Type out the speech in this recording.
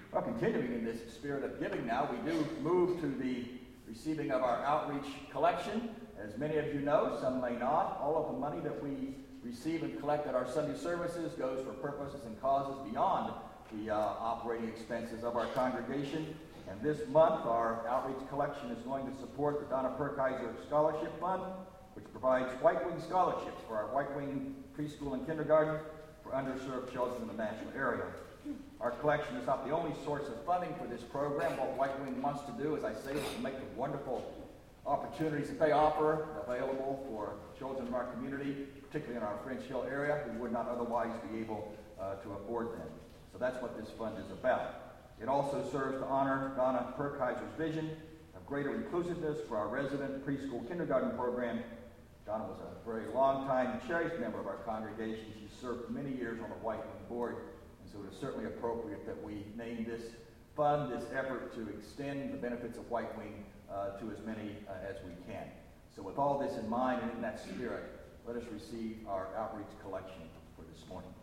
Well, continuing in this spirit of giving now, we do move to the receiving of our outreach collection. As many of you know, some may not, all of the money that we receive and collect at our Sunday services goes for purposes and causes beyond the operating expenses of our congregation. And this month, our outreach collection is going to support the Donna Perkaiser Scholarship Fund, which provides White Wing scholarships for our White Wing preschool and kindergarten for underserved children in the Nashville area. Our collection is not the only source of funding for this program. What White Wing wants to do, as I say, is to make the wonderful opportunities that they offer available for children in our community, particularly in our French Hill area, who would not otherwise be able to afford them. So that's what this fund is about. It also serves to honor Donna Perkaiser's vision of greater inclusiveness for our resident preschool kindergarten program. Donna was a very long-time cherished member of our congregation. She served for many years on the White Wing board. So it is certainly appropriate that we name this fund, this effort to extend the benefits of White Wing to as many as we can. So with all this in mind and in that spirit, let us receive our outreach collection for this morning.